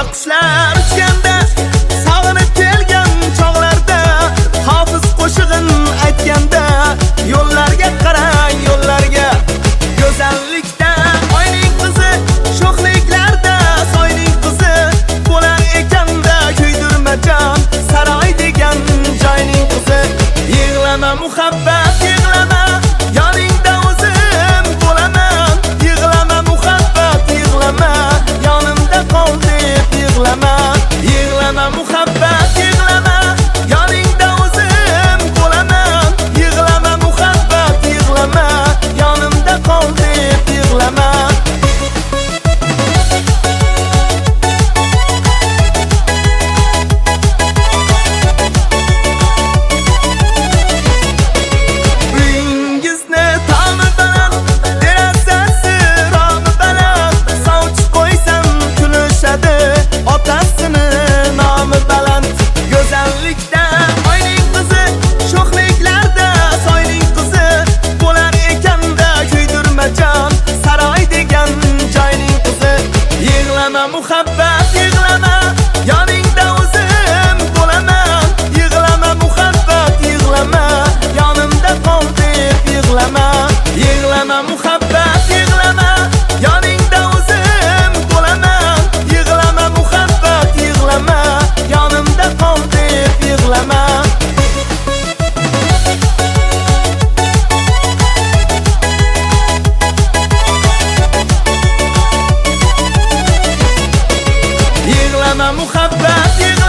qushlar uchganda, sog'inib kelgan chog'larda, hofiz qo'shig'in aytganda, yo'llarga qarang, yo'llarga. Go'zallikda oyning qizi, sho'xliklarda soyning qizi, bo'lar ekanda kuydirmajon, saroy degan joyning qizi. Yig'lama muhabbat, yig'lama, yoningda o'zim bo'laman. Yig'lama muhabbat, yig'lama, yonimda qol deb yig'lama. Yig'lama muhabbat, yig'lama, yoningda o'zim bo'laman. Yig'lama muhabbat, yig'lama, yonimda qol deb yig'lama. Uyingizni tomi baland, derazasi romi baland, sovchi qo'ysam kulishadi, otasini nomi baland. Go'zallikda oyning qizi, sho'xliklarda soyning qizi, bo'lar ekanda kuydirmajon, saroy degan joyning qizi. Yig'lama muhabbat, yig'lama, yoningda o'zim bo'laman. Yig'lama muhabbat, yig'lama, yonimda qol deb yig'lama. Yig'lama muhabbat, yig'lama, yoningda o'zim bo'laman. Yig'lama muhabbat, yig'lama, yonimda qol deb yig'lama. Yig'lama muhabbat, yig'lama.